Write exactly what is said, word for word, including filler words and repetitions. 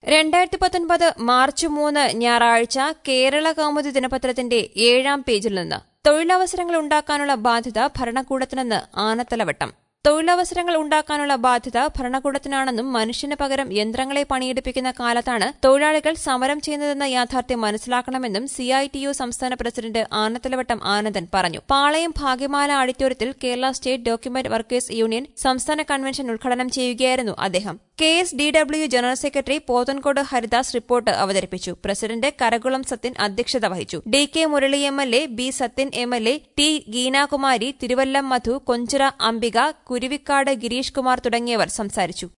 രണ്ടായിരത്തി പത്തൊൻപത് മാർച്ച് മൂന്ന് ഞായറാഴ്ച കേരള കൗമുദി ദിനപത്രത്തിന്റെ ഏഴാം പേജിൽ നിന്ന് തൊഴിലവസരങ്ങൾ ഉണ്ടാക്കാനുള്ള ബാധ്യത ഭരണകൂടത്തിനെന്ന് ആനത്തലവട്ടം. തൊഴിലവസരങ്ങൾ ഉണ്ടാക്കാനുള്ള ബാധ്യത ഭരണകൂടത്തിനാണെന്നും മനുഷ്യന് പകരം യന്ത്രങ്ങളെ പണിയെടുപ്പിക്കുന്ന കാലത്താണ് തൊഴിലാളികൾ സമരം ചെയ്യുന്നതെന്ന യാഥാർത്ഥ്യം മനസ്സിലാക്കണമെന്നും സി ഐ ടി യു സംസ്ഥാന പ്രസിഡന്റ് ആനത്തലവട്ടം ആനന്ദൻ പറഞ്ഞു. പാളയം ഭാഗ്യമാല ഓഡിറ്റോറിയത്തിൽ Kerala state document workers union സംസ്ഥാന കൺവെൻഷൻ ഉദ്ഘാടനം ചെയ്യുകയായിരുന്നു അദ്ദേഹം. K S D W general secretary Pothencode Haridas report അവതരിപ്പിച്ചു. പ്രസിഡന്റ് കരകുളം സത്യൻ അധ്യക്ഷത വഹിച്ചു. D K Murali M L A, B Sathyan M L A, T Geenakumari, Thiruvallam Madhu, Konchira Ambika, Kuruvikkad Girish Kumar തുടങ്ങിയവർ സംസാരിച്ചു.